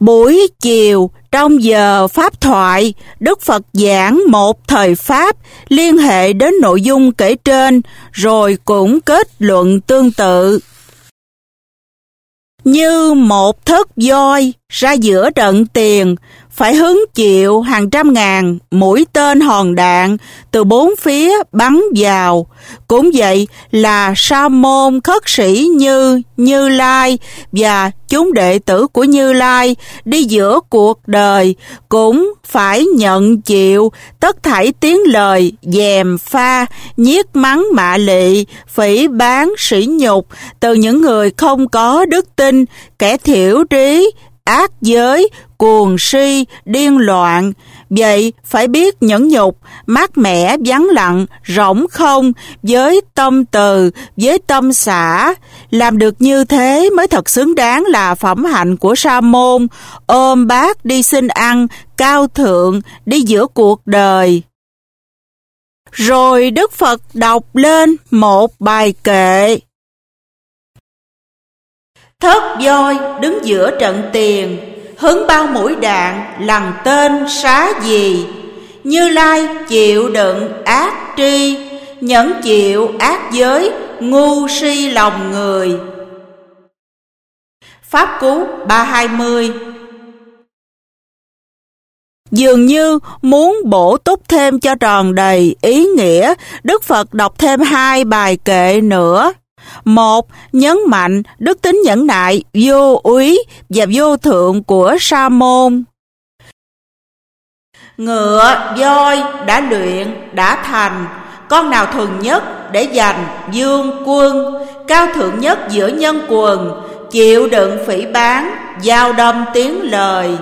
Buổi chiều, trong giờ pháp thoại, Đức Phật giảng một thời pháp liên hệ đến nội dung kể trên, rồi cũng kết luận tương tự. Như một thớt voi ra giữa trận tiền, phải hứng chịu hàng trăm ngàn mũi tên hòn đạn từ bốn phía bắn vào. Cũng vậy là sa môn khất sĩ như Như Lai và chúng đệ tử của Như Lai đi giữa cuộc đời cũng phải nhận chịu tất thảy tiếng lời gièm pha, nhiếc mắng mạ lị, phỉ báng sỉ nhục từ những người không có đức tin, kẻ thiểu trí, ác giới, cuồng si, điên loạn. Vậy phải biết nhẫn nhục, mát mẻ, vắng lặng, rỗng không, với tâm từ, với tâm xả. Làm được như thế mới thật xứng đáng là phẩm hạnh của sa môn, ôm bát đi xin ăn, cao thượng, đi giữa cuộc đời. Rồi Đức Phật đọc lên một bài kệ. Thớt voi đứng giữa trận tiền, hứng bao mũi đạn, lằn tên xá gì. Như Lai chịu đựng ác tri, nhẫn chịu ác giới, ngu si lòng người. Pháp Cú 320. Dường như muốn bổ túc thêm cho tròn đầy ý nghĩa, Đức Phật đọc thêm hai bài kệ nữa. Một, nhấn mạnh đức tính nhẫn nại, vô úy và vô thượng của sa môn. Ngựa, voi đã luyện, đã thành, con nào thuần nhất để giành vương quân, cao thượng nhất giữa nhân quần, chịu đựng phỉ báng, giao đâm tiếng lời.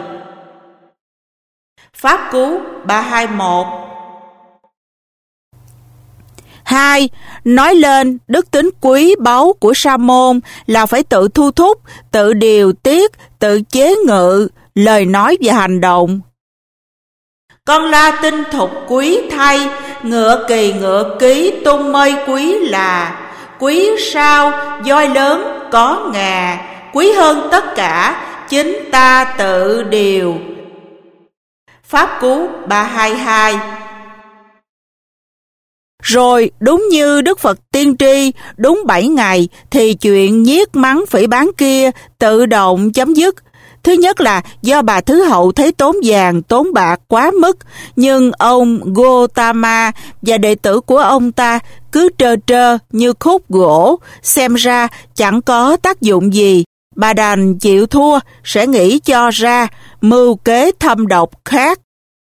Pháp Cú 321. 2. Nói lên đức tính quý báu của sa môn là phải tự thu thúc, tự điều tiết, tự chế ngự, lời nói và hành động. Con la tinh thục quý thay, ngựa kỳ ngựa ký tung mây quý là, quý sao voi lớn có ngà, quý hơn tất cả, chính ta tự điều. Pháp Cú 322. Rồi đúng như Đức Phật tiên tri, đúng 7 ngày thì chuyện nhiếc mắng phỉ báng kia tự động chấm dứt. Thứ nhất là do bà Thứ Hậu thấy tốn vàng tốn bạc quá mức, nhưng ông Gotama và đệ tử của ông ta cứ trơ trơ như khúc gỗ, xem ra chẳng có tác dụng gì. Bà đành chịu thua, sẽ nghĩ cho ra mưu kế thâm độc khác.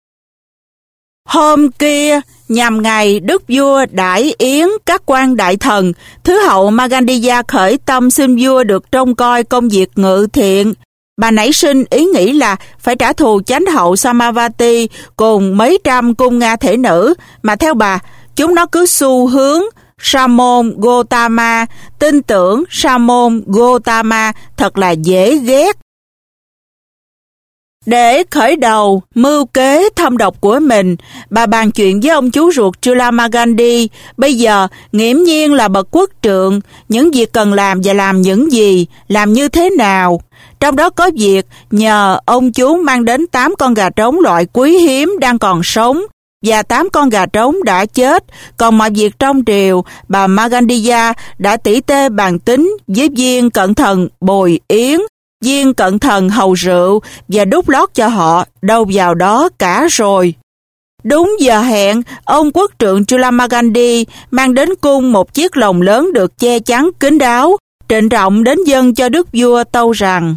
Hôm kia, nhằm ngày Đức Vua đãi yến các quan đại thần, Thứ Hậu Magandiya khởi tâm xin vua được trông coi công việc ngự thiện. Bà nảy sinh ý nghĩ là phải trả thù chánh hậu Samavati cùng mấy trăm cung Nga thể nữ, mà theo bà, chúng nó cứ xu hướng sa môn Gotama, tin tưởng sa môn Gotama thật là dễ ghét. Để khởi đầu mưu kế thâm độc của mình, bà bàn chuyện với ông chú ruột Chulama Gandhi. Bây giờ nghiễm nhiên là bậc quốc trượng, những việc cần làm và làm những gì, làm như thế nào. Trong đó có việc nhờ ông chú mang đến 8 con gà trống loại quý hiếm đang còn sống và 8 con gà trống đã chết. Còn mọi việc trong triều, bà Magandiya đã tỉ tê bàn tính với viên cận thần bồi yến, viên cận thần hầu rượu và đút lót cho họ đâu vào đó cả rồi. Đúng giờ hẹn, ông quốc trượng Chulama Gandhi mang đến cung một chiếc lồng lớn được che chắn kín đáo, trịnh trọng đến dâng cho đức vua tâu rằng: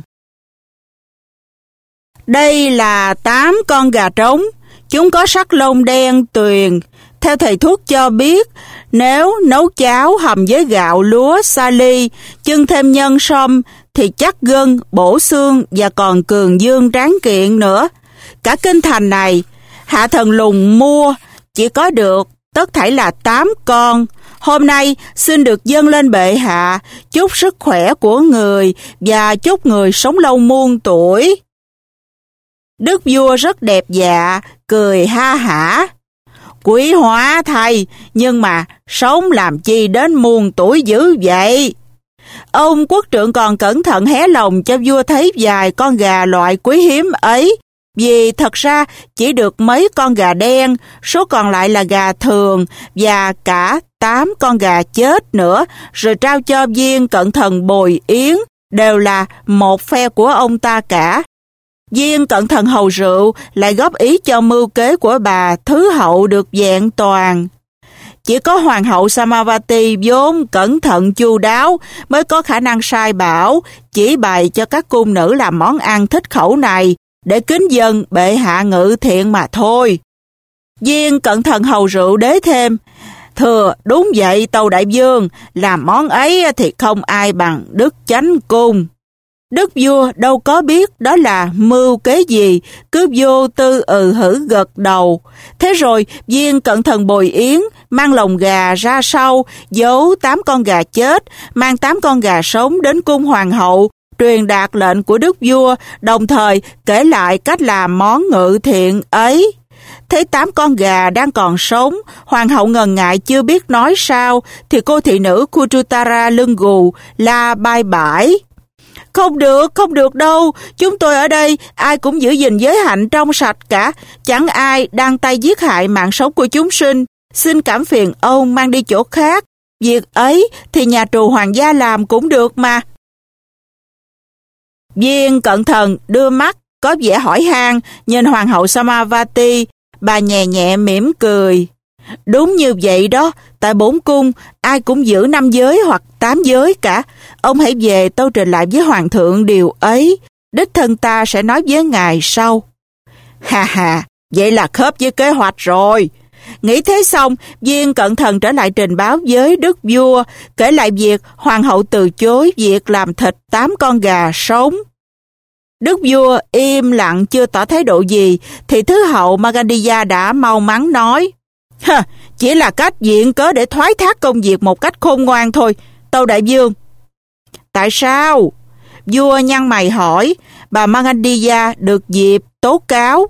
đây là 8 con gà trống, chúng có sắc lông đen tuyền. Theo thầy thuốc cho biết, nếu nấu cháo hầm với gạo lúa sali, chưng thêm nhân sâm thì chắc gân, bổ xương và còn cường dương tráng kiện nữa. Cả kinh thành này, hạ thần lùng mua chỉ có được tất thảy là 8 con. Hôm nay xin được dâng lên bệ hạ, chúc sức khỏe của người và chúc người sống lâu muôn tuổi. Đức vua rất đẹp dạ, cười ha hả. Quý hóa thầy, nhưng mà sống làm chi đến muôn tuổi dữ vậy? Ông quốc trượng còn cẩn thận hé lòng cho vua thấy vài con gà loại quý hiếm ấy, vì thật ra chỉ được mấy con gà đen, số còn lại là gà thường và cả 8 con gà chết nữa, rồi trao cho viên cận thần bồi yến, đều là một phe của ông ta cả. Viên cận thần hầu rượu lại góp ý cho mưu kế của bà thứ hậu được vẹn toàn. Chỉ có hoàng hậu Samavati vốn cẩn thận chu đáo mới có khả năng sai bảo, chỉ bày cho các cung nữ làm món ăn thích khẩu này để kính dâng bệ hạ ngự thiện mà thôi. Viên cận thần hầu rượu đế thêm: thưa, đúng vậy tâu đại vương, làm món ấy thì không ai bằng đức chánh cung. Đức vua đâu có biết đó là mưu kế gì, cứ vô tư hử gật đầu. Thế rồi viên cận thần bồi yến mang lồng gà ra sau, giấu 8 con gà chết, mang 8 con gà sống đến cung hoàng hậu, truyền đạt lệnh của đức vua, đồng thời kể lại cách làm món ngự thiện ấy. Thấy 8 con gà đang còn sống, hoàng hậu ngần ngại chưa biết nói sao, thì cô thị nữ Kuchutara lưng gù la bai bãi: không được đâu, chúng tôi ở đây ai cũng giữ gìn giới hạnh trong sạch cả, chẳng ai đang tay giết hại mạng sống của chúng sinh, xin cảm phiền ông mang đi chỗ khác, việc ấy thì nhà trù hoàng gia làm cũng được mà. Viên cận thần đưa mắt có vẻ hỏi han nhìn hoàng hậu Samavati, bà nhẹ nhẹ mỉm cười: đúng như vậy đó, tại bổn cung ai cũng giữ 5 giới hoặc 8 giới cả. Ông hãy về tâu trình lại với hoàng thượng điều ấy, đích thân ta sẽ nói với ngài sau. Hà, vậy là khớp với kế hoạch rồi. Nghĩ thế xong, viên cận thần trở lại trình báo với đức vua, kể lại việc hoàng hậu từ chối việc làm thịt 8 con gà sống. Đức vua im lặng chưa tỏ thái độ gì, thì thứ hậu Magandiya đã mau mắn nói: chỉ là cách viện cớ để thoái thác công việc một cách khôn ngoan thôi, tâu đại vương. Tại sao? Vua nhăn mày hỏi. Bà Magandiya được dịp tố cáo: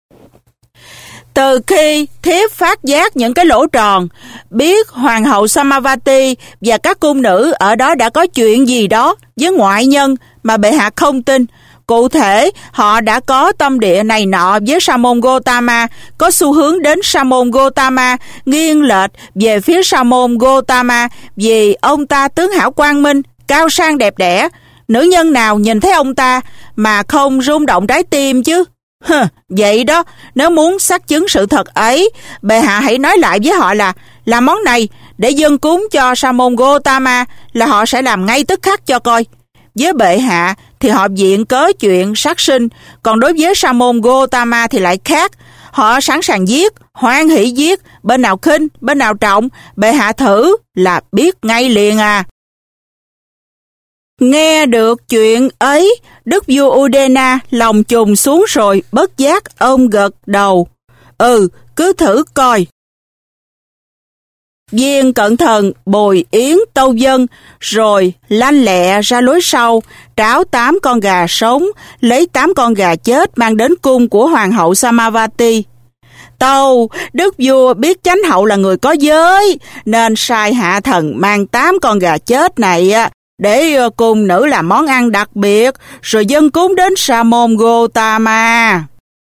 từ khi thiếp phát giác những cái lỗ tròn, biết hoàng hậu Samavati và các cung nữ ở đó đã có chuyện gì đó với ngoại nhân mà bệ hạ không tin. Cụ thể, họ đã có tâm địa này nọ với Sa môn Gotama, có xu hướng đến Sa môn Gotama, nghiêng lệch về phía Sa môn Gotama vì ông ta tướng hảo quang minh, cao sang đẹp đẽ. Nữ nhân nào nhìn thấy ông ta mà không rung động trái tim chứ? Vậy đó, nếu muốn xác chứng sự thật ấy, bệ hạ hãy nói lại với họ là làm món này để dâng cúng cho Sa môn Gotama là họ sẽ làm ngay tức khắc cho coi. Với bệ hạ thì họ viện cớ chuyện sát sinh, còn đối với Sa môn Gotama thì lại khác. Họ sẵn sàng giết, hoan hỷ giết, bên nào khinh, bên nào trọng, bệ hạ thử là biết ngay liền à. Nghe được chuyện ấy, đức vua Udena lòng trùng xuống rồi bất giác ông gật đầu: cứ thử coi. Viên cận thần bồi yến tâu dân, rồi lanh lẹ ra lối sau, tráo 8 con gà sống, lấy 8 con gà chết mang đến cung của hoàng hậu Samavati. Tâu, đức vua biết chánh hậu là người có giới, nên sai hạ thần mang 8 con gà chết này để cung nữ làm món ăn đặc biệt, rồi dâng cúng đến Sa môn Gotama.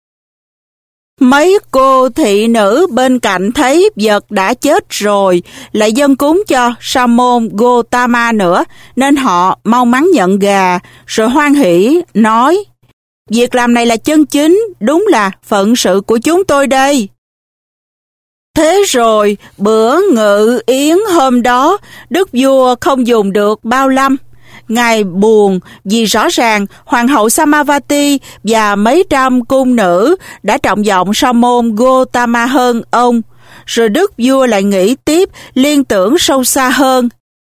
Mấy cô thị nữ bên cạnh thấy vật đã chết rồi, lại dâng cúng cho Sa môn Gotama nữa, nên họ mau mắn nhận gà, rồi hoan hỷ nói: việc làm này là chân chính, đúng là phận sự của chúng tôi đây. Thế rồi, bữa ngự yến hôm đó, đức vua không dùng được bao lâm. Ngài buồn vì rõ ràng hoàng hậu Samavati và mấy trăm cung nữ đã trọng vọng Sa môn Gotama hơn ông. Rồi đức vua lại nghĩ tiếp, liên tưởng sâu xa hơn.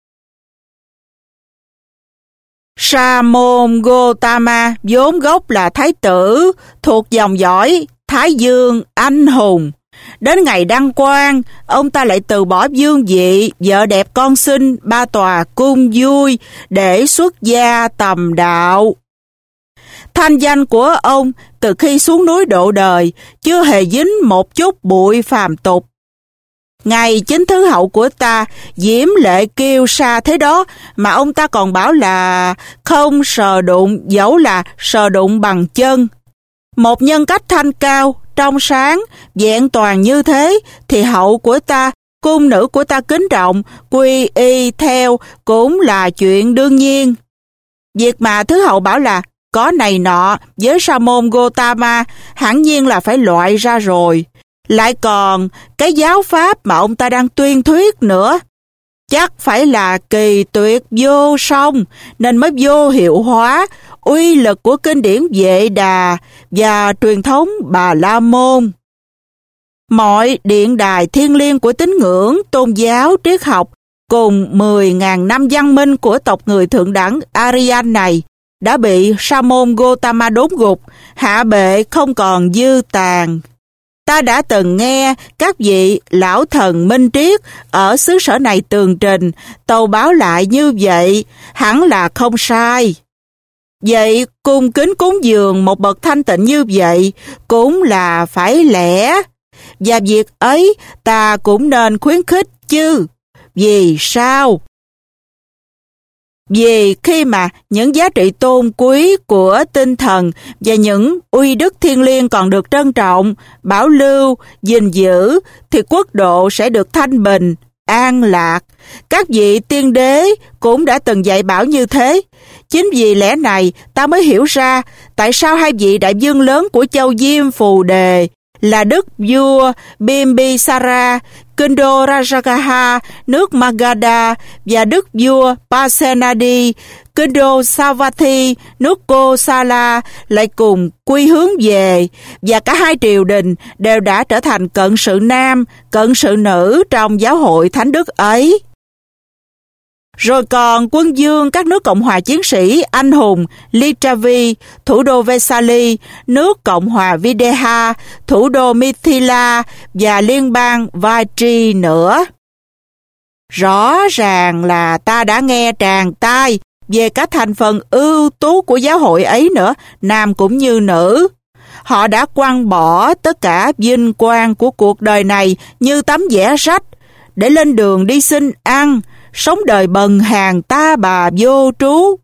Sa môn Gotama vốn gốc là thái tử, thuộc dòng dõi Thái Dương anh hùng. Đến ngày đăng quang, ông ta lại từ bỏ vương vị, vợ đẹp con xinh, 3 tòa cung vui để xuất gia tầm đạo. Thanh danh của ông từ khi xuống núi độ đời chưa hề dính một chút bụi phàm tục. Ngày chính thứ hậu của ta, diễm lệ kiêu sa thế đó, mà ông ta còn bảo là không sờ đụng, dẫu là sờ đụng bằng chân. Một nhân cách thanh cao, trong sáng, vẹn toàn như thế, thì hậu của ta, cung nữ của ta kính trọng, quy y theo cũng là chuyện đương nhiên. Việc mà thứ hậu bảo là có này nọ với sa môn Gotama hẳn nhiên là phải loại ra rồi. Lại còn cái giáo pháp mà ông ta đang tuyên thuyết nữa, chắc phải là kỳ tuyệt vô song nên mới vô hiệu hóa uy lực của kinh điển Vệ Đà và truyền thống Bà La Môn. Mọi điện đài thiêng liêng của tín ngưỡng, tôn giáo, triết học cùng 10.000 năm văn minh của tộc người thượng đẳng Aryan này đã bị sa môn Gotama đốn gục, hạ bệ không còn dư tàn. Ta đã từng nghe các vị lão thần minh triết ở xứ sở này tường trình, tâu báo lại như vậy, hẳn là không sai. Vậy cung kính cúng dường một bậc thanh tịnh như vậy cũng là phải lẽ, và việc ấy ta cũng nên khuyến khích chứ. Vì sao? Vì khi mà những giá trị tôn quý của tinh thần và những uy đức thiêng liêng còn được trân trọng, bảo lưu, gìn giữ, thì quốc độ sẽ được thanh bình, an lạc. Các vị tiên đế cũng đã từng dạy bảo như thế. Chính vì lẽ này ta mới hiểu ra tại sao hai vị đại vương lớn của châu Diêm Phù Đề là Đức vua Bimbisara, kinh đô Rajagaha, nước Magadha, và Đức vua Pasenadi, kinh đô Savatthi, nước Kosala lại cùng quy hướng về, và cả hai triều đình đều đã trở thành cận sự nam, cận sự nữ trong giáo hội thánh đức ấy. Rồi còn quân vương các nước Cộng hòa chiến sĩ anh hùng Lichavi, thủ đô Vesali, nước Cộng hòa Videha, thủ đô Mithila và liên bang Vachi nữa. Rõ ràng là ta đã nghe tràn tai về các thành phần ưu tú của giáo hội ấy nữa, nam cũng như nữ. Họ đã quăng bỏ tất cả vinh quang của cuộc đời này như tấm vẽ rách để lên đường đi xin ăn, sống đời bần hàn ta bà vô trú.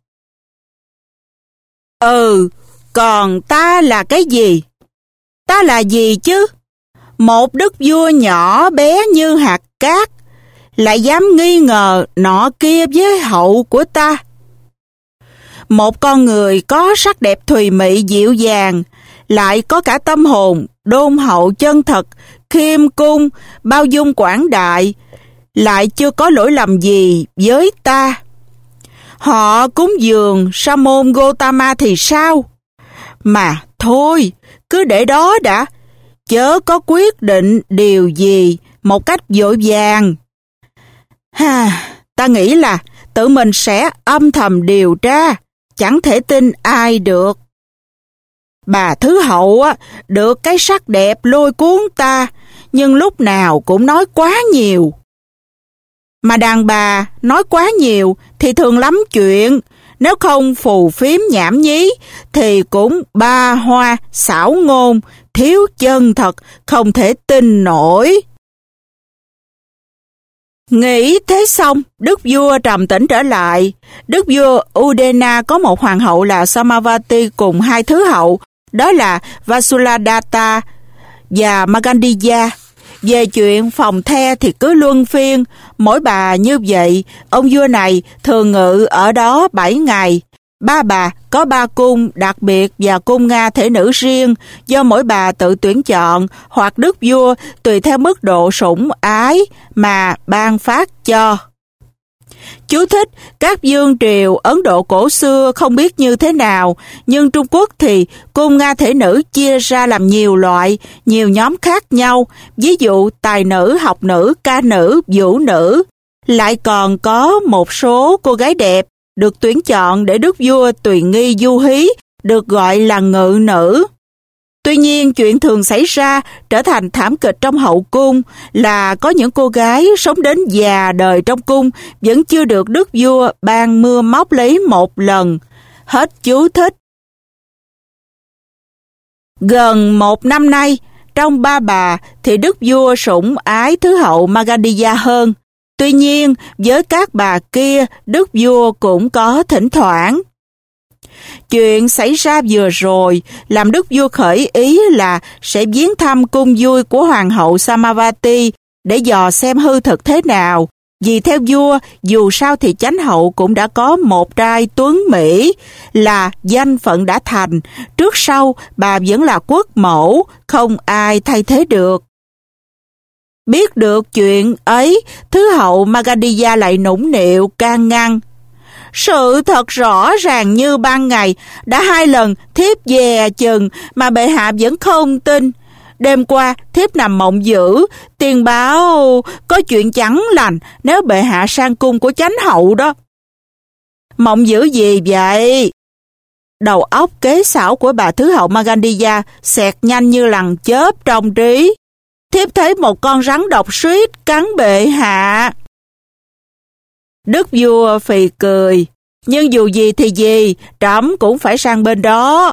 Còn ta là cái gì? Ta là gì chứ? Một đức vua nhỏ bé như hạt cát, lại dám nghi ngờ nọ kia với hậu của ta. Một con người có sắc đẹp thùy mị dịu dàng, lại có cả tâm hồn đôn hậu chân thật, khiêm cung, bao dung quảng đại, lại chưa có lỗi lầm gì với ta. Họ cúng dường sa môn Gotama thì sao? Mà thôi, cứ để đó đã, chớ có quyết định điều gì một cách vội vàng. Ta nghĩ là tự mình sẽ âm thầm điều tra, chẳng thể tin ai được. Bà Thứ Hậu được cái sắc đẹp lôi cuốn ta, nhưng lúc nào cũng nói quá nhiều. Mà đàn bà nói quá nhiều thì thường lắm chuyện, nếu không phù phiếm nhảm nhí thì cũng ba hoa xảo ngôn, thiếu chân thật, không thể tin nổi. Nghĩ thế xong, đức vua trầm tĩnh trở lại. Đức vua Udena có một hoàng hậu là Samavati cùng hai thứ hậu, đó là Vasuladata và Magandiya. Về chuyện phòng the thì cứ luân phiên, mỗi bà như vậy, ông vua này thường ngự ở đó 7 ngày. Ba bà có 3 cung đặc biệt và cung Nga thể nữ riêng, do mỗi bà tự tuyển chọn, hoặc đức vua tùy theo mức độ sủng ái mà ban phát cho. Chú thích: các vương triều Ấn Độ cổ xưa không biết như thế nào, nhưng Trung Quốc thì cung Nga thể nữ chia ra làm nhiều loại, nhiều nhóm khác nhau, ví dụ tài nữ, học nữ, ca nữ, vũ nữ. Lại còn có một số cô gái đẹp được tuyển chọn để đức vua tùy nghi du hí, được gọi là ngự nữ. Tuy nhiên, chuyện thường xảy ra trở thành thảm kịch trong hậu cung là có những cô gái sống đến già đời trong cung vẫn chưa được đức vua ban mưa móc lấy một lần. Hết chú thích. Gần 1 năm nay, trong ba bà thì đức vua sủng ái thứ hậu Magadha hơn. Tuy nhiên, với các bà kia, đức vua cũng có thỉnh thoảng. Chuyện xảy ra vừa rồi làm đức vua khởi ý là sẽ viếng thăm cung vui của hoàng hậu Samavati để dò xem hư thực thế nào. Vì theo vua, dù sao thì chánh hậu cũng đã có một trai tuấn Mỹ, là danh phận đã thành, trước sau bà vẫn là quốc mẫu, không ai thay thế được. Biết được chuyện ấy, thứ hậu Magadha lại nũng nịu can ngăn. Sự thật rõ ràng như ban ngày, đã 2 lần thiếp dè chừng mà bệ hạ vẫn không tin. Đêm qua, thiếp nằm mộng dữ, tiền báo có chuyện chẳng lành nếu bệ hạ sang cung của chánh hậu đó. Mộng dữ gì vậy? Đầu óc kế xảo của bà thứ hậu Magadha xẹt nhanh như lằn chớp trong trí. Thiếp thấy một con rắn độc suýt cắn bệ hạ. Đức vua phì cười, nhưng dù gì thì gì, trẫm cũng phải sang bên đó.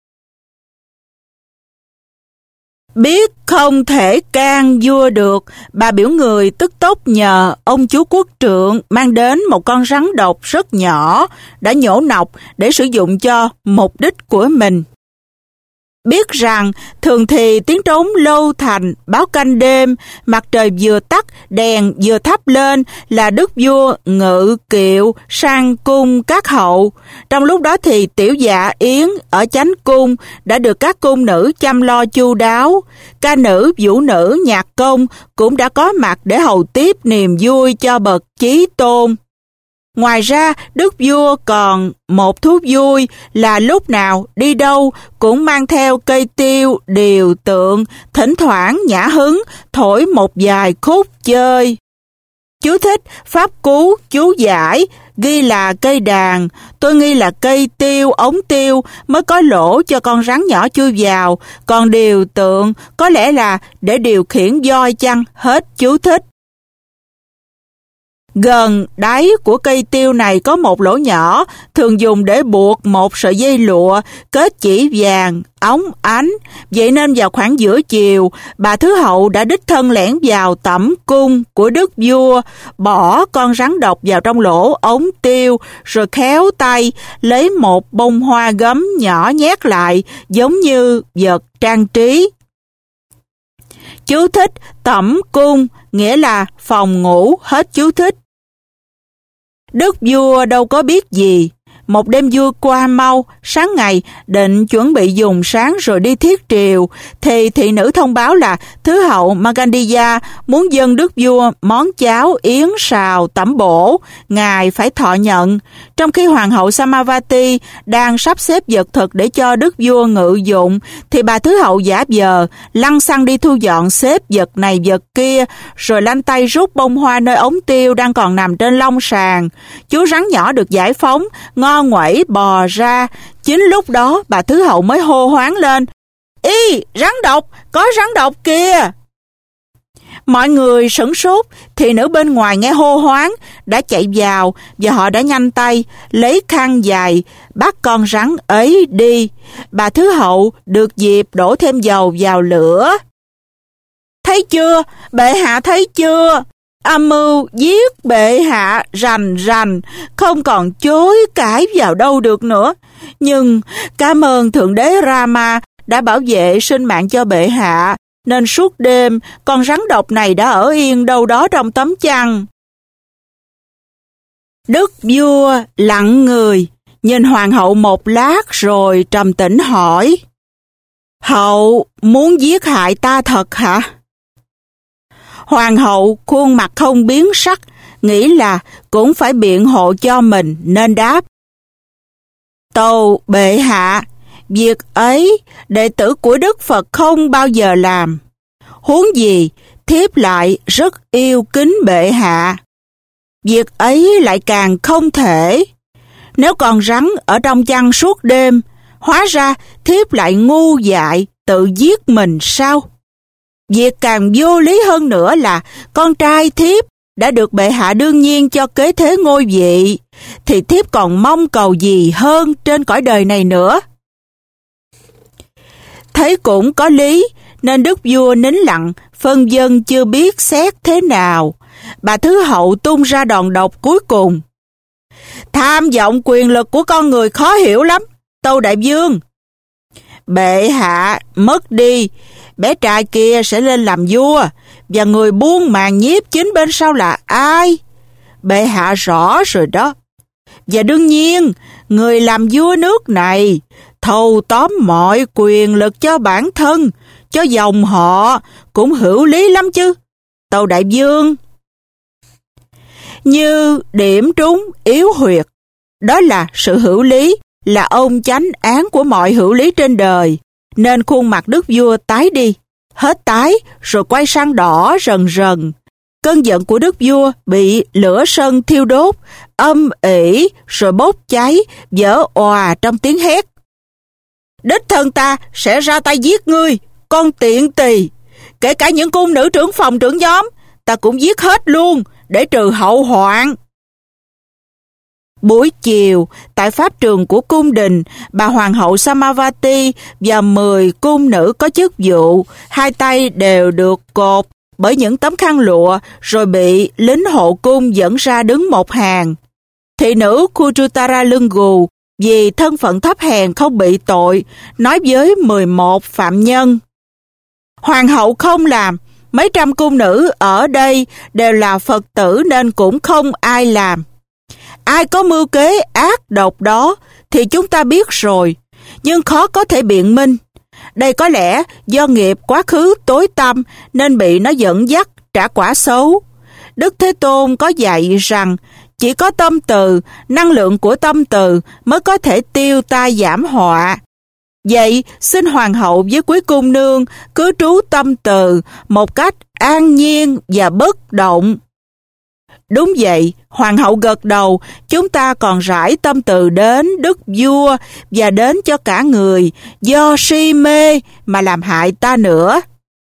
Biết không thể can vua được, bà biểu người tức tốc nhờ ông chú quốc trượng mang đến một con rắn độc rất nhỏ, đã nhổ nọc để sử dụng cho mục đích của mình. Biết rằng thường thì tiếng trống lâu thành báo canh đêm, mặt trời vừa tắt, đèn vừa thắp lên là đức vua ngự kiệu sang cung các hậu. Trong lúc đó thì tiểu dạ yến ở chánh cung đã được các cung nữ chăm lo chu đáo. Ca nữ, vũ nữ, nhạc công cũng đã có mặt để hầu tiếp niềm vui cho bậc chí tôn. Ngoài ra, đức vua còn một thú vui là lúc nào đi đâu cũng mang theo cây tiêu, điều tượng, thỉnh thoảng nhã hứng, thổi một vài khúc chơi. Chú thích, pháp cú, chú giải, ghi là cây đàn, tôi nghi là cây tiêu, ống tiêu mới có lỗ cho con rắn nhỏ chui vào, còn điều tượng có lẽ là để điều khiển voi chăng, hết chú thích. Gần đáy của cây tiêu này có một lỗ nhỏ, thường dùng để buộc một sợi dây lụa, kết chỉ vàng, óng ánh. Vậy nên vào khoảng giữa chiều, bà thứ hậu đã đích thân lẻn vào tẩm cung của đức vua, bỏ con rắn độc vào trong lỗ ống tiêu, rồi khéo tay lấy một bông hoa gấm nhỏ nhét lại, giống như vật trang trí. Chú thích, tẩm cung nghĩa là phòng ngủ, hết chú thích. Đức vua đâu có biết gì. Một đêm vui qua mau, sáng ngày định chuẩn bị dùng sáng rồi đi thiết triều, thì thị nữ thông báo là thứ hậu Magadha muốn dâng đức vua món cháo yến xào tẩm bổ, ngài phải thọ nhận. Trong khi hoàng hậu Samavati đang sắp xếp vật thực để cho đức vua ngự dụng, thì bà thứ hậu giả vờ lăng xăng đi thu dọn xếp vật này vật kia, rồi lanh tay rút bông hoa nơi ống tiêu đang còn nằm trên lông sàn. Chú rắn nhỏ được giải phóng, ngo nguẩy bò ra. Chính lúc đó bà thứ hậu mới hô hoáng lên: "Ý, rắn độc, có rắn độc kìa!" Mọi người sửng sốt, thì nữ bên ngoài nghe hô hoáng đã chạy vào, và họ đã nhanh tay lấy khăn dài bắt con rắn ấy đi. Bà thứ hậu được dịp đổ thêm dầu vào lửa. "Thấy chưa, bệ hạ thấy chưa? Âm mưu giết bệ hạ rành rành, không còn chối cãi vào đâu được nữa. Nhưng cảm ơn Thượng đế Rama đã bảo vệ sinh mạng cho bệ hạ, nên suốt đêm con rắn độc này đã ở yên đâu đó trong tấm chăn." Đức vua lặng người, nhìn hoàng hậu một lát rồi trầm tĩnh hỏi: "Hậu muốn giết hại ta thật hả?" Hoàng hậu khuôn mặt không biến sắc, nghĩ là cũng phải biện hộ cho mình nên đáp: "Tâu bệ hạ, việc ấy đệ tử của Đức Phật không bao giờ làm. Huống gì thiếp lại rất yêu kính bệ hạ. Việc ấy lại càng không thể. Nếu con rắn ở trong chăn suốt đêm, hóa ra thiếp lại ngu dại tự giết mình sao? Việc càng vô lý hơn nữa là con trai thiếp đã được bệ hạ đương nhiên cho kế thế ngôi vị, thì thiếp còn mong cầu gì hơn trên cõi đời này nữa?" Thấy cũng có lý, nên đức vua nín lặng, phân dân chưa biết xét thế nào. Bà Thứ Hậu tung ra đòn độc cuối cùng. Tham vọng quyền lực của con người khó hiểu lắm, tâu đại vương. Bệ hạ mất đi, bé trai kia sẽ lên làm vua, và người buông màn nhiếp chính bên sau là ai? Bệ hạ rõ rồi đó. Và đương nhiên, người làm vua nước này thâu tóm mọi quyền lực cho bản thân, cho dòng họ, cũng hữu lý lắm chứ, tâu đại vương. Như điểm trúng yếu huyệt, đó là sự hữu lý, là ông chánh án của mọi hữu lý trên đời, nên khuôn mặt đức vua tái đi, hết tái rồi quay sang đỏ rần rần. Cơn giận của đức vua bị lửa sân thiêu đốt, âm ỉ rồi bốc cháy, vỡ òa trong tiếng hét. Đích thân ta sẽ ra tay giết ngươi, con tiện tỳ, kể cả những cung nữ trưởng phòng trưởng nhóm, ta cũng giết hết luôn, để trừ hậu hoạn. Buổi chiều, tại pháp trường của cung đình, bà hoàng hậu Samavati và 10 cung nữ có chức vụ, hai tay đều được cột bởi những tấm khăn lụa, rồi bị lính hộ cung dẫn ra đứng một hàng. Thị nữ Khuchutara lưng gù vì thân phận thấp hèn không bị tội, nói với 11 phạm nhân. Hoàng hậu không làm, mấy trăm cung nữ ở đây đều là Phật tử nên cũng không ai làm. Ai có mưu kế ác độc đó thì chúng ta biết rồi, nhưng khó có thể biện minh. Đây có lẽ do nghiệp quá khứ tối tăm nên bị nó dẫn dắt trả quả xấu. Đức Thế Tôn có dạy rằng chỉ có tâm từ, năng lượng của tâm từ mới có thể tiêu tai giảm họa. Vậy xin hoàng hậu với quý cung nương cứ trú tâm từ một cách an nhiên và bất động. Đúng vậy, hoàng hậu gật đầu, chúng ta còn rải tâm từ đến đức vua và đến cho cả người do si mê mà làm hại ta nữa.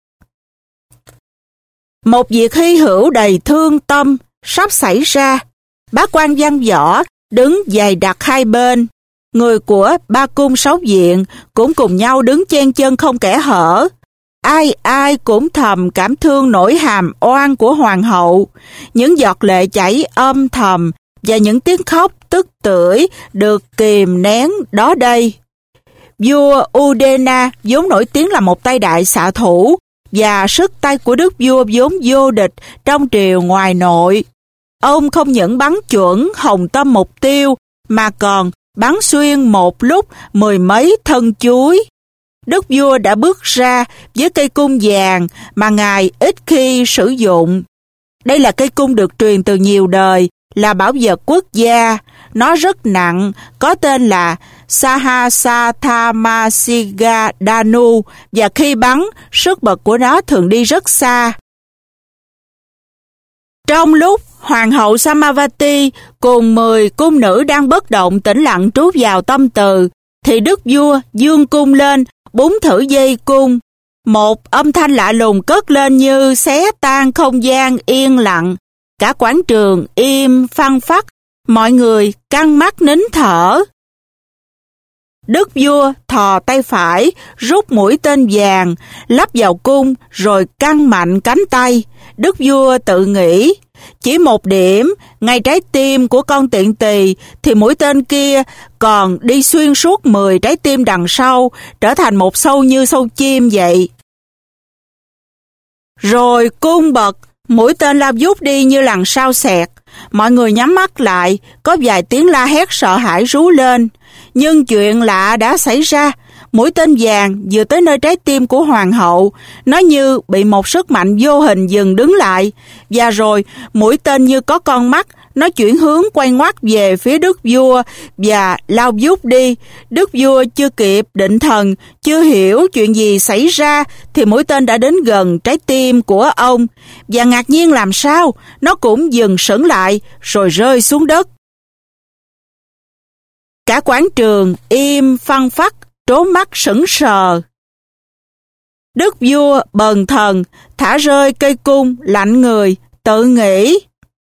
Một việc hy hữu đầy thương tâm sắp xảy ra. Bá quan văn võ đứng dày đặc hai bên. Người của ba cung sáu viện cũng cùng nhau đứng chen chân không kẽ hở. Ai ai cũng thầm cảm thương nỗi hàm oan của hoàng hậu. Những giọt lệ chảy âm thầm và những tiếng khóc tức tưởi được kìm nén đó đây. Vua Udena vốn nổi tiếng là một tay đại xạ thủ, và sức tay của đức vua vốn vô địch trong triều ngoài nội. Ông không những bắn chuẩn hồng tâm mục tiêu, mà còn bắn xuyên một lúc 10 mấy thân chuối. Đức vua đã bước ra với cây cung vàng mà ngài ít khi sử dụng. Đây là cây cung được truyền từ nhiều đời, là bảo vật quốc gia. Nó rất nặng, có tên là Sahasathamasiga Danu, và khi bắn, sức bật của nó thường đi rất xa. Trong lúc hoàng hậu Samavati cùng 10 cung nữ đang bất động tĩnh lặng trú vào tâm từ, thì đức vua giương cung lên, búng thử dây cung. Một âm thanh lạ lùng cất lên như xé tan không gian yên lặng. Cả quảng trường im phăng phắc, mọi người căng mắt nín thở. Đức vua thò tay phải, rút mũi tên vàng, lắp vào cung rồi căng mạnh cánh tay. Đức vua tự nghĩ, chỉ một điểm, ngay trái tim của con tiện tỳ, thì mũi tên kia còn đi xuyên suốt 10 trái tim đằng sau, trở thành một sâu như sâu chim vậy. Rồi cung bật, mũi tên lao vút đi như làn sao xẹt. Mọi người nhắm mắt lại, có vài tiếng la hét sợ hãi rú lên. Nhưng chuyện lạ đã xảy ra. Mũi tên vàng vừa tới nơi trái tim của hoàng hậu, nó như bị một sức mạnh vô hình dừng đứng lại. Và rồi, mũi tên như có con mắt, nó chuyển hướng quay ngoắt về phía đức vua và lao vút đi. Đức vua chưa kịp định thần, chưa hiểu chuyện gì xảy ra, thì mũi tên đã đến gần trái tim của ông. Và ngạc nhiên làm sao, nó cũng dừng sững lại, rồi rơi xuống đất. Cả quảng trường im phăng phắc, trố mắt sững sờ. Đức vua bần thần thả rơi cây cung lạnh người, tự nghĩ: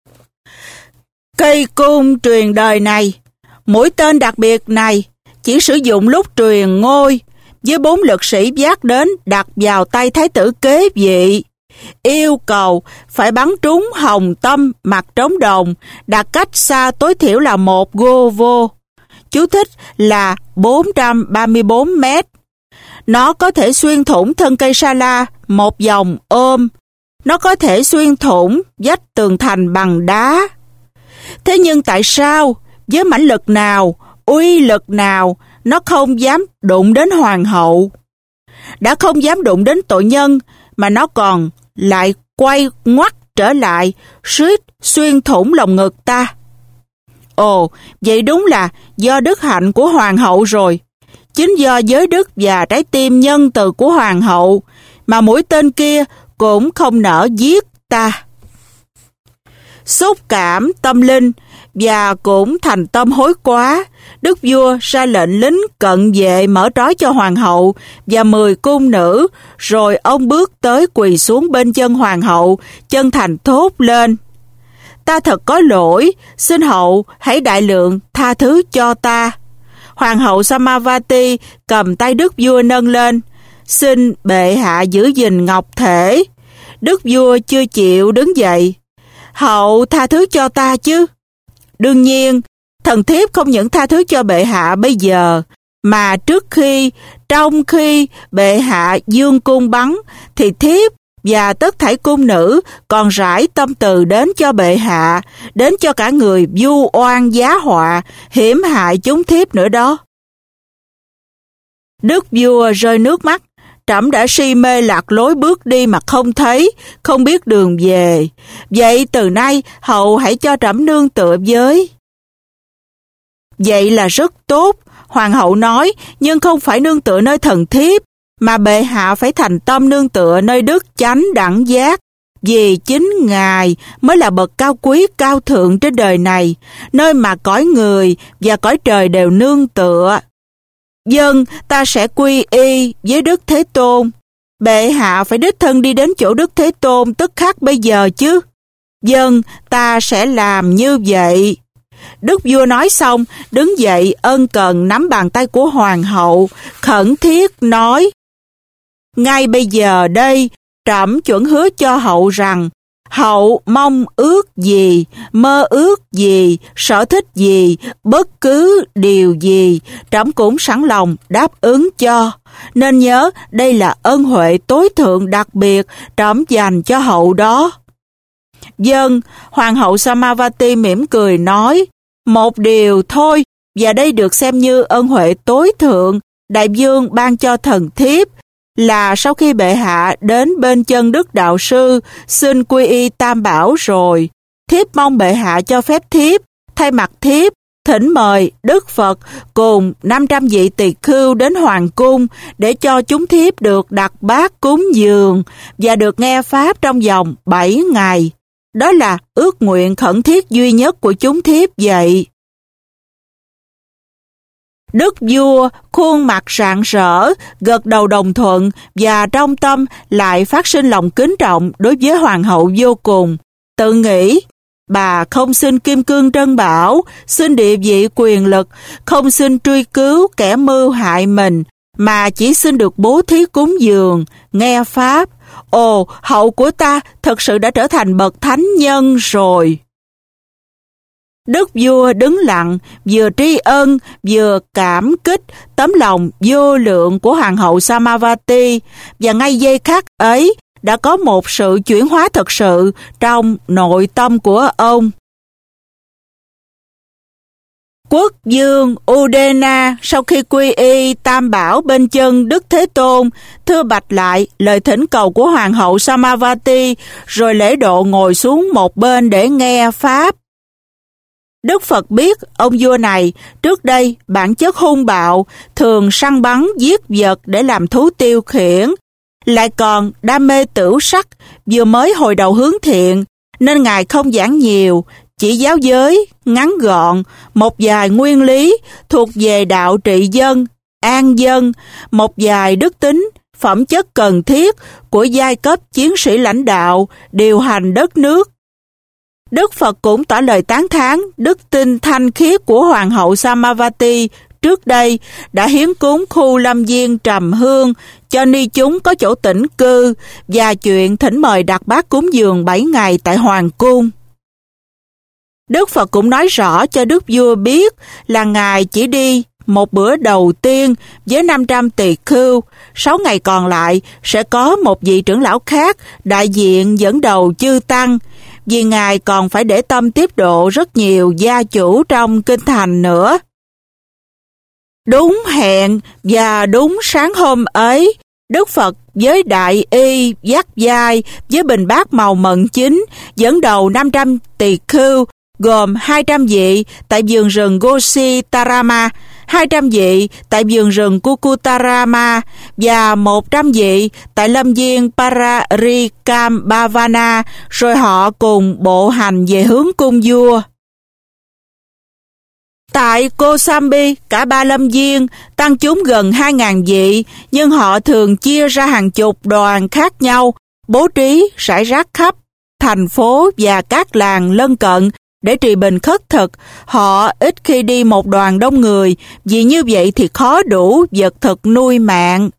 cây cung truyền đời này, mũi tên đặc biệt này chỉ sử dụng lúc truyền ngôi, với 4 lực sĩ vác đến đặt vào tay thái tử kế vị. Yêu cầu phải bắn trúng hồng tâm mặt trống đồng, đặt cách xa tối thiểu là 1 gô vô. Chú thích là 434 mét. Nó có thể xuyên thủng thân cây sa la 1 vòng ôm. Nó có thể xuyên thủng vách tường thành bằng đá. Thế nhưng tại sao, với mãnh lực nào, uy lực nào, nó không dám đụng đến hoàng hậu? Đã không dám đụng đến tội nhân, mà nó còn lại quay ngoắt trở lại, suýt xuyên thủng lòng ngực ta. Ồ, vậy đúng là do đức hạnh của hoàng hậu rồi. Chính do giới đức và trái tim nhân từ của hoàng hậu mà mũi tên kia cũng không nỡ giết ta. Xúc cảm tâm linh và cũng thành tâm hối quá, đức vua ra lệnh lính cận vệ mở trói cho hoàng hậu và 10 cung nữ, rồi ông bước tới quỳ xuống bên chân hoàng hậu, chân thành thốt lên: Ta thật có lỗi, xin hậu hãy đại lượng tha thứ cho ta. Hoàng hậu Samavati cầm tay đức vua nâng lên: Xin bệ hạ giữ gìn ngọc thể. Đức vua chưa chịu đứng dậy: Hậu tha thứ cho ta chứ. Đương nhiên, thần thiếp không những tha thứ cho bệ hạ bây giờ, mà trong khi bệ hạ dương cung bắn, thì thiếp và tất thảy cung nữ còn rải tâm từ đến cho bệ hạ, đến cho cả người vu oan giá họa, hiểm hại chúng thiếp nữa đó. Đức vua rơi nước mắt: Trẫm đã si mê lạc lối bước đi mà không thấy, không biết đường về. Vậy từ nay hậu hãy cho trẫm nương tựa với. Vậy là rất tốt, hoàng hậu nói, nhưng không phải nương tựa nơi thần thiếp, mà bệ hạ phải thành tâm nương tựa nơi đức chánh đẳng giác. Vì chính Ngài mới là bậc cao quý cao thượng trên đời này, nơi mà cõi người và cõi trời đều nương tựa. Dân, ta sẽ quy y với Đức Thế Tôn. Bệ hạ phải đích thân đi đến chỗ Đức Thế Tôn tức khắc bây giờ chứ. Dân, ta sẽ làm như vậy. Đức vua nói xong, đứng dậy ân cần nắm bàn tay của hoàng hậu, khẩn thiết nói: Ngay bây giờ đây, trẫm chuẩn hứa cho hậu rằng, hậu mong ước gì, mơ ước gì, sở thích gì, bất cứ điều gì, trẫm cũng sẵn lòng đáp ứng cho. Nên nhớ, đây là ân huệ tối thượng đặc biệt trẫm dành cho hậu đó. Vâng, hoàng hậu Samavati mỉm cười nói: Một điều thôi, và đây được xem như ân huệ tối thượng đại vương ban cho thần thiếp, là sau khi bệ hạ đến bên chân Đức Đạo Sư xin quy y Tam Bảo rồi, thiếp mong bệ hạ cho phép thiếp thay mặt thiếp thỉnh mời Đức Phật cùng 500 vị tỳ khưu đến hoàng cung để cho chúng thiếp được đặt bát cúng dường và được nghe pháp trong vòng 7 ngày. Đó là ước nguyện khẩn thiết duy nhất của chúng thiếp vậy. Đức vua khuôn mặt rạng rỡ, gật đầu đồng thuận, và trong tâm lại phát sinh lòng kính trọng đối với hoàng hậu vô cùng. Tự nghĩ, bà không xin kim cương trân bảo, xin địa vị quyền lực, không xin truy cứu kẻ mưu hại mình, mà chỉ xin được bố thí cúng dường, nghe pháp. Ồ, hậu của ta thật sự đã trở thành bậc thánh nhân rồi. Đức vua đứng lặng, vừa tri ân, vừa cảm kích tấm lòng vô lượng của hoàng hậu Samavati, và ngay giây khắc ấy đã có một sự chuyển hóa thật sự trong nội tâm của ông. Quốc vương Udena sau khi quy y Tam Bảo bên chân Đức Thế Tôn, thưa bạch lại lời thỉnh cầu của hoàng hậu Samavati, rồi lễ độ ngồi xuống một bên để nghe pháp. Đức Phật biết ông vua này trước đây bản chất hung bạo, thường săn bắn giết vật để làm thú tiêu khiển, lại còn đam mê tửu sắc, vừa mới hồi đầu hướng thiện, nên Ngài không giảng nhiều, chỉ giáo giới, ngắn gọn, một vài nguyên lý thuộc về đạo trị dân, an dân, một vài đức tính, phẩm chất cần thiết của giai cấp chiến sĩ lãnh đạo, điều hành đất nước. Đức Phật cũng tỏ lời tán thán đức tin thanh khiết của hoàng hậu Samavati trước đây đã hiến cúng khu lâm viên trầm hương cho ni chúng có chỗ tĩnh cư và chuyện thỉnh mời đặt bát cúng dường 7 ngày tại Hoàng cung. Đức Phật cũng nói rõ cho đức vua biết là Ngài chỉ đi một bữa đầu tiên với 500 tỳ khưu, 6 ngày còn lại sẽ có một vị trưởng lão khác đại diện dẫn đầu chư tăng, vì Ngài còn phải để tâm tiếp độ rất nhiều gia chủ trong kinh thành nữa. Đúng hẹn và đúng sáng hôm ấy, Đức Phật với đại y dắt vai với bình bát màu mận chính dẫn đầu 500 tỳ khưu gồm 200 vị tại vườn rừng Gositarama, 200 vị tại vườn rừng Kukutarama và 100 vị tại lâm viên Pararikambhavana, rồi họ cùng bộ hành về hướng cung vua. Tại Kosambi, cả 3 lâm viên, tăng chúng gần 2.000 vị, nhưng họ thường chia ra hàng chục đoàn khác nhau, bố trí rải rác khắp thành phố và các làng lân cận để trì bình khất thực. Họ ít khi đi một đoàn đông người, vì như vậy thì khó đủ vật thực nuôi mạng.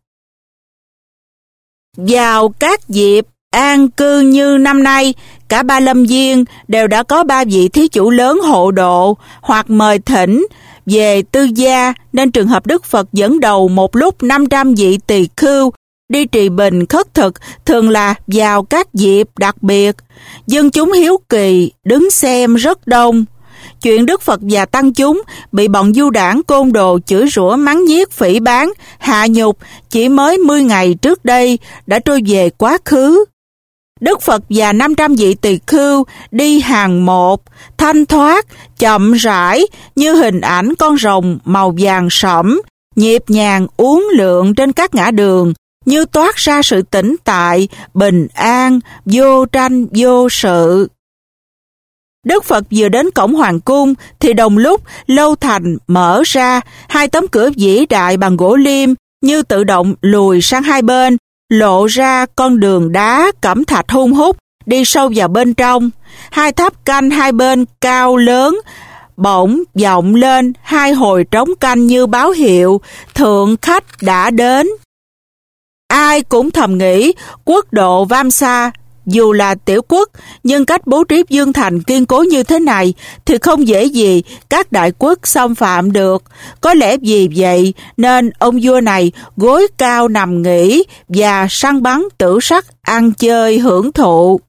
Vào các dịp an cư như năm nay, cả 3 lâm viên đều đã có 3 vị thí chủ lớn hộ độ hoặc mời thỉnh về tư gia, nên trường hợp Đức Phật dẫn đầu một lúc 500 vị tỳ khưu đi trì bình khất thực thường là vào các dịp đặc biệt. Dân chúng hiếu kỳ đứng xem rất đông. Chuyện Đức Phật và tăng chúng bị bọn du đảng côn đồ chửi rủa mắng nhiếc phỉ báng, hạ nhục chỉ mới 10 ngày trước đây đã trôi về quá khứ. Đức Phật và 500 vị tỳ khưu đi hàng một, thanh thoát, chậm rãi như hình ảnh con rồng màu vàng sẫm, nhịp nhàng uốn lượn trên các ngã đường, như toát ra sự tĩnh tại, bình an, vô tranh, vô sự. Đức Phật vừa đến cổng hoàng cung thì đồng lúc lâu thành mở ra, 2 tấm cửa vĩ đại bằng gỗ liêm như tự động lùi sang hai bên, lộ ra con đường đá cẩm thạch hun hút đi sâu vào bên trong. 2 tháp canh hai bên cao lớn bỗng vọng lên 2 hồi trống canh như báo hiệu thượng khách đã đến. Ai cũng thầm nghĩ quốc độ Vamsa dù là tiểu quốc, nhưng cách bố trí vương thành kiên cố như thế này thì không dễ gì các đại quốc xâm phạm được. Có lẽ vì vậy nên ông vua này gối cao nằm nghỉ và săn bắn tử sắc, ăn chơi hưởng thụ.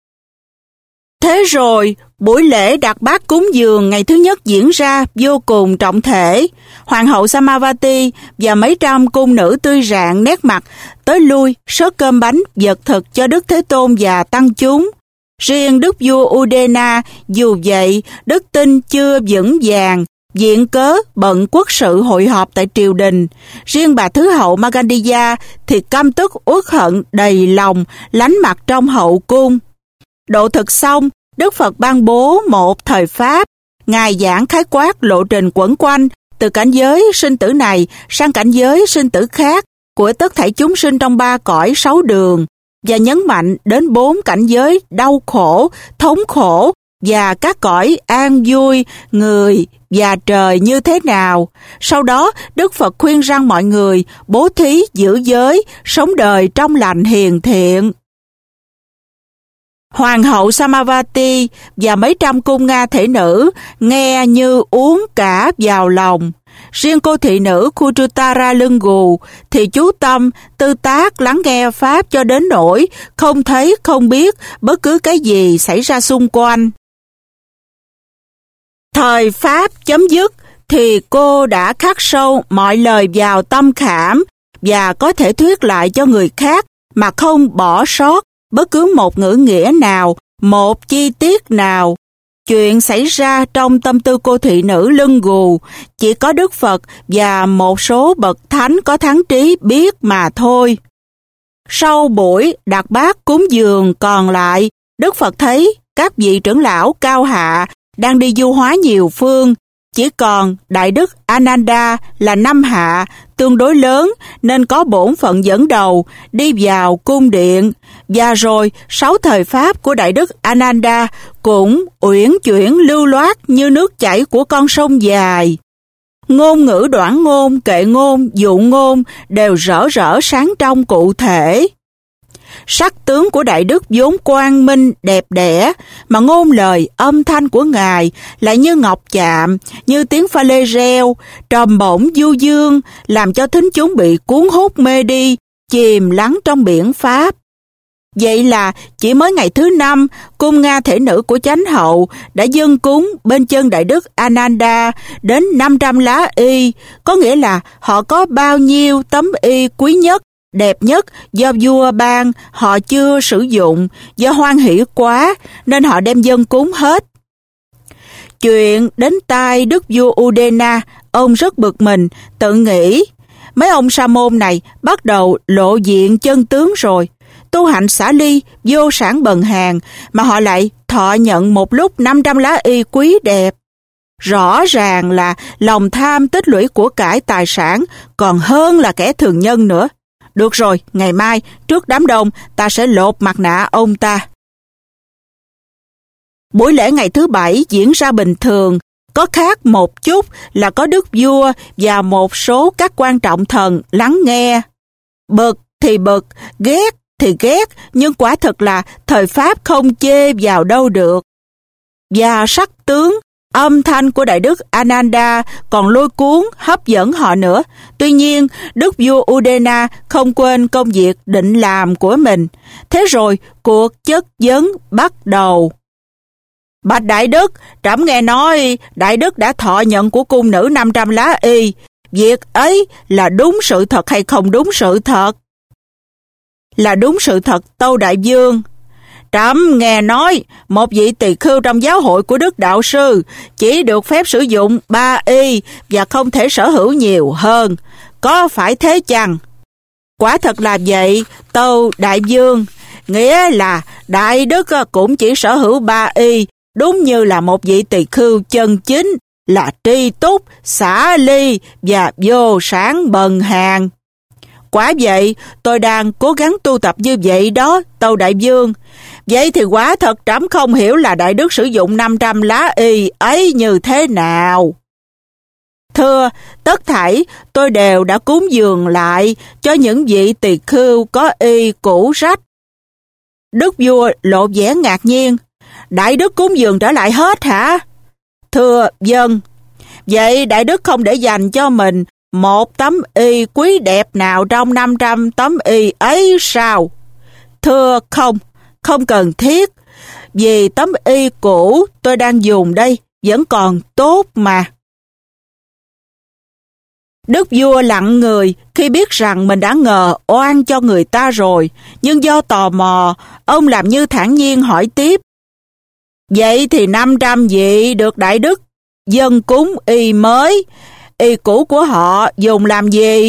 Thế rồi, buổi lễ đặt bát cúng dường ngày thứ nhất diễn ra vô cùng trọng thể. Hoàng hậu Samavati và mấy trăm cung nữ tươi rạng nét mặt tới lui sớt cơm bánh vật thực cho Đức Thế Tôn và tăng chúng. Riêng Đức vua Udena dù vậy đức tin chưa vững vàng, viện cớ bận quốc sự hội họp tại triều đình. Riêng bà Thứ hậu Magandiya thì căm tức uất hận đầy lòng, lánh mặt trong hậu cung. Độ thực xong, Đức Phật ban bố một thời pháp. Ngài giảng khái quát lộ trình quẩn quanh từ cảnh giới sinh tử này sang cảnh giới sinh tử khác của tất thảy chúng sinh trong 3 cõi 6 đường, và nhấn mạnh đến 4 cảnh giới đau khổ, thống khổ và các cõi an vui, người và trời như thế nào. Sau đó, Đức Phật khuyên rằng mọi người bố thí giữ giới, sống đời trong lành hiền thiện. Hoàng hậu Samavati và mấy trăm cung Nga thể nữ nghe như uống cả vào lòng. Riêng cô thị nữ Khuchutara lưng gù thì chú tâm, tư tác lắng nghe Pháp cho đến nỗi không thấy không biết bất cứ cái gì xảy ra xung quanh. Thời Pháp chấm dứt thì cô đã khắc sâu mọi lời vào tâm khảm và có thể thuyết lại cho người khác mà không bỏ sót bất cứ một ngữ nghĩa nào, một chi tiết nào. Chuyện xảy ra trong tâm tư cô thị nữ lưng gù chỉ có Đức Phật và một số bậc thánh có thắng trí biết mà thôi. Sau buổi đặt bát cúng dường còn lại, Đức Phật thấy các vị trưởng lão cao hạ đang đi du hóa nhiều phương. Chỉ còn Đại Đức Ananda là 5 hạ, tương đối lớn nên có bổn phận dẫn đầu đi vào cung điện. Và rồi 6 thời Pháp của Đại Đức Ananda cũng uyển chuyển lưu loát như nước chảy của con sông dài. Ngôn ngữ đoản ngôn, kệ ngôn, dụ ngôn đều rỡ rỡ sáng trong cụ thể. Sắc tướng của Đại Đức vốn quang minh, đẹp đẽ, mà ngôn lời, âm thanh của Ngài lại như ngọc chạm, như tiếng pha lê reo, trầm bổng du dương, làm cho thính chúng bị cuốn hút mê đi, chìm lắng trong biển Pháp. Vậy là chỉ mới ngày thứ 5, cung Nga thể nữ của Chánh Hậu đã dâng cúng bên chân Đại Đức Ananda đến 500 lá y, có nghĩa là họ có bao nhiêu tấm y quý nhất, đẹp nhất do vua ban họ chưa sử dụng, do hoan hỷ quá nên họ đem dâng cúng hết. Chuyện đến tai Đức vua Udena, ông rất bực mình, tự nghĩ mấy ông sa môn này bắt đầu lộ diện chân tướng rồi. Tu hạnh xả ly, vô sản bần hàn, mà họ lại thọ nhận một lúc 500 lá y quý đẹp. Rõ ràng là lòng tham tích lũy của cải tài sản còn hơn là kẻ thường nhân nữa. Được rồi, ngày mai, trước đám đông, ta sẽ lột mặt nạ ông ta. Buổi lễ ngày thứ 7 diễn ra bình thường, có khác một chút là có đức vua và một số các quan trọng thần lắng nghe. Bực thì bực, ghét thì ghét, nhưng quả thực là thời Pháp không chê vào đâu được. Và sắc tướng, âm thanh của Đại Đức Ananda còn lôi cuốn, hấp dẫn họ nữa. Tuy nhiên, Đức vua Udena không quên công việc định làm của mình. Thế rồi, cuộc chất vấn bắt đầu. Bạch Đại Đức, trẫm nghe nói Đại Đức đã thọ nhận của cung nữ 500 lá y. Việc ấy là đúng sự thật hay không đúng sự thật? Là đúng sự thật, tâu đại vương. Trẫm nghe nói một vị tỳ khưu trong giáo hội của Đức Đạo Sư chỉ được phép sử dụng 3 y và không thể sở hữu nhiều hơn. Có phải thế chăng? Quả thật là vậy, tâu đại vương. Nghĩa là Đại Đức cũng chỉ sở hữu 3 y, đúng như là một vị tỳ khưu chân chính, là tri túc, xả ly và vô sản bần hàn. Quả vậy, tôi đang cố gắng tu tập như vậy đó, tâu đại vương. Vậy thì quả thật trẫm không hiểu là Đại Đức sử dụng 500 lá y ấy như thế nào. Thưa, tất thảy tôi đều đã cúng dường lại cho những vị tỳ khưu có y cũ rách. Đức vua lộ vẻ ngạc nhiên. Đại Đức cúng dường trở lại hết hả? Thưa, vâng. Vậy Đại Đức không để dành cho mình một tấm y quý đẹp nào trong 500 tấm y ấy sao? Thưa, không cần thiết. Vì tấm y cũ tôi đang dùng đây vẫn còn tốt mà. Đức vua lặng người khi biết rằng mình đã ngờ oan cho người ta rồi, nhưng do tò mò, ông làm như thản nhiên hỏi tiếp. Vậy thì 500 vị được Đại Đức dâng cúng y mới, y cũ của họ dùng làm gì?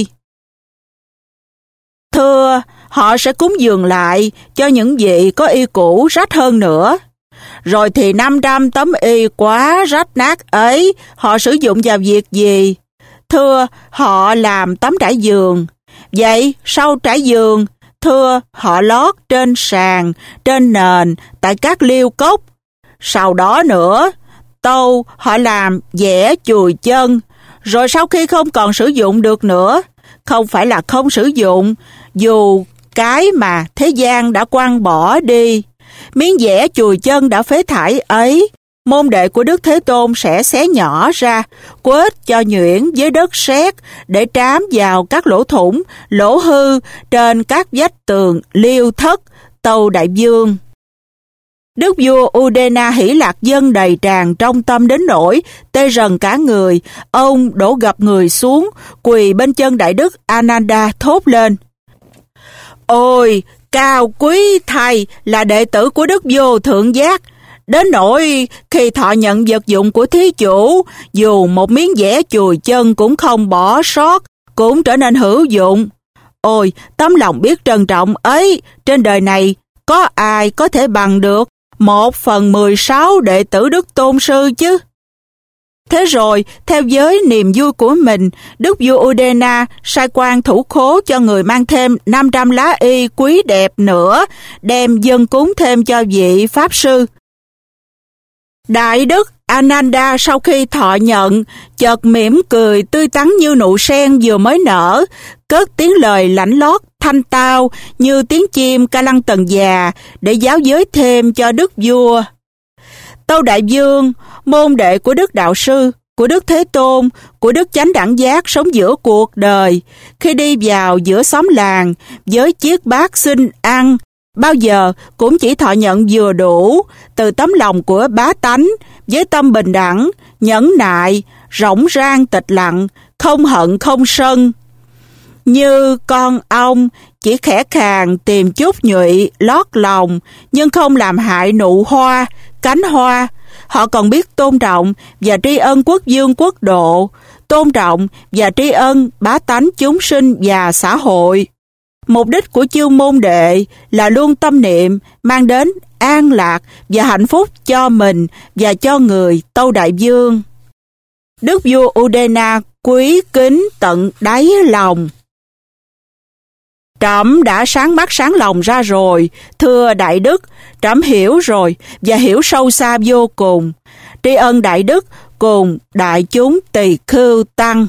Thưa, họ sẽ cúng dường lại cho những vị có y cũ rách hơn nữa. Rồi thì 500 tấm y quá rách nát ấy, họ sử dụng vào việc gì? Thưa, họ làm tấm trải giường. Vậy, sau trải giường, thưa, họ lót trên sàn, trên nền, tại các liêu cốc. Sau đó nữa, tâu, họ làm vẽ chùi chân. Rồi sau khi không còn sử dụng được nữa, không phải là không sử dụng, dù cái mà thế gian đã quăng bỏ đi, miếng vẽ chùi chân đã phế thải ấy, môn đệ của Đức Thế Tôn sẽ xé nhỏ ra, quết cho nhuyễn với đất sét để trám vào các lỗ thủng, lỗ hư trên các vách tường liêu thất, tâu đại vương. Đức vua Udena hỷ lạc dân đầy tràn trong tâm đến nỗi tê rần cả người, ông đổ gập người xuống, quỳ bên chân Đại Đức Ananda thốt lên. Ôi, cao quý thầy là đệ tử của Đức Vô Thượng Giác, đến nỗi khi thọ nhận vật dụng của thí chủ, dù một miếng vẽ chùi chân cũng không bỏ sót, cũng trở nên hữu dụng. Ôi, tấm lòng biết trân trọng ấy, trên đời này có ai có thể bằng được 1/16 đệ tử Đức Tôn Sư chứ? Thế rồi, theo giới niềm vui của mình, Đức vua Udena sai quan thủ khố cho người mang thêm 500 lá y quý đẹp nữa, đem dâng cúng thêm cho vị Pháp Sư. Đại đức Ananda sau khi thọ nhận, chợt mỉm cười tươi tắn như nụ sen vừa mới nở, cất tiếng lời lãnh lót thanh tao như tiếng chim ca lăng tần già để giáo giới thêm cho đức vua. Tâu Đại Vương, môn đệ của Đức Đạo Sư, của Đức Thế Tôn, của Đức Chánh Đẳng Giác sống giữa cuộc đời, khi đi vào giữa xóm làng với chiếc bát xin ăn, bao giờ cũng chỉ thọ nhận vừa đủ từ tấm lòng của bá tánh, với tâm bình đẳng, nhẫn nại, rỗng rang tịch lặng, không hận không sân. Như con ong chỉ khẽ khàng tìm chút nhụy lót lòng, nhưng không làm hại nụ hoa, cánh hoa. Họ còn biết tôn trọng và tri ân quốc vương quốc độ, tôn trọng và tri ân bá tánh chúng sinh và xã hội. Mục đích của chương môn đệ là luôn tâm niệm mang đến an lạc và hạnh phúc cho mình và cho người Tâu Đại Vương. Đức vua Udena quý kính tận đáy lòng. Trẫm đã sáng mắt sáng lòng ra rồi, thưa Đại Đức, trẫm hiểu rồi và hiểu sâu xa vô cùng. Tri ân Đại Đức cùng đại chúng Tỳ Khưu Tăng.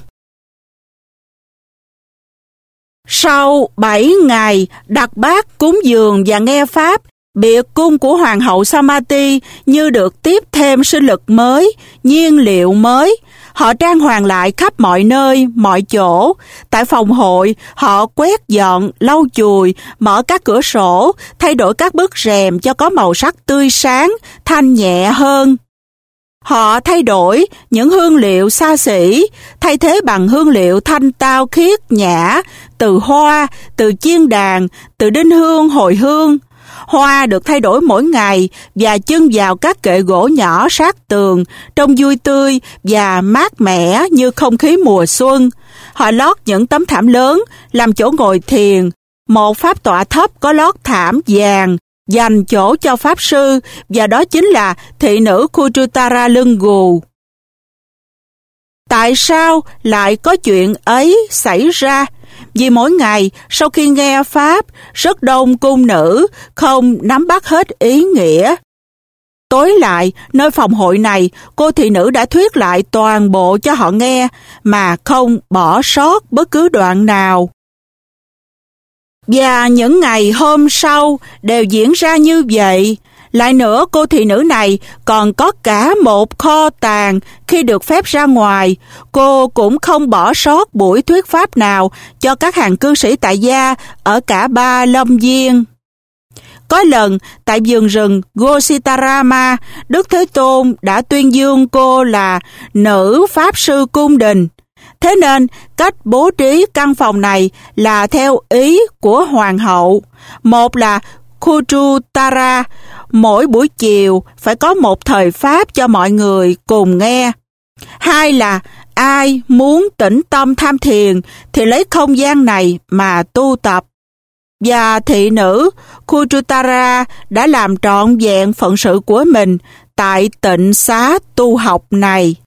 Sau 7 ngày đặt bát cúng dường và nghe pháp, biệt cung của Hoàng hậu Samati như được tiếp thêm sinh lực mới, nhiên liệu mới. Họ trang hoàng lại khắp mọi nơi, mọi chỗ. Tại phòng hội, họ quét dọn, lau chùi, mở các cửa sổ, thay đổi các bức rèm cho có màu sắc tươi sáng, thanh nhẹ hơn. Họ thay đổi những hương liệu xa xỉ, thay thế bằng hương liệu thanh tao khiết nhã, từ hoa, từ chiên đàn, từ đinh hương, hồi hương. Hoa được thay đổi mỗi ngày và chưng vào các kệ gỗ nhỏ sát tường, trông vui tươi và mát mẻ như không khí mùa xuân. Họ lót những tấm thảm lớn làm chỗ ngồi thiền, một pháp tọa thấp có lót thảm vàng, dành chỗ cho pháp sư, và đó chính là thị nữ Khuchutara lưng gù. Tại sao lại có chuyện ấy xảy ra? Vì mỗi ngày sau khi nghe pháp, rất đông cung nữ không nắm bắt hết ý nghĩa. Tối lại, nơi phòng hội này, cô thị nữ đã thuyết lại toàn bộ cho họ nghe, mà không bỏ sót bất cứ đoạn nào. Và những ngày hôm sau đều diễn ra như vậy. Lại nữa, cô thị nữ này còn có cả một kho tàng. Khi được phép ra ngoài, cô cũng không bỏ sót buổi thuyết pháp nào cho các hàng cư sĩ tại gia ở cả 3 lâm viên. Có lần, tại vườn rừng Gositarama, Đức Thế Tôn đã tuyên dương cô là nữ pháp sư cung đình. Thế nên, cách bố trí căn phòng này là theo ý của Hoàng hậu. Một là Khuchutara, mỗi buổi chiều phải có một thời pháp cho mọi người cùng nghe. Hai là ai muốn tĩnh tâm tham thiền thì lấy không gian này mà tu tập. Và thị nữ Khuchutara đã làm trọn vẹn phận sự của mình tại tịnh xá tu học này.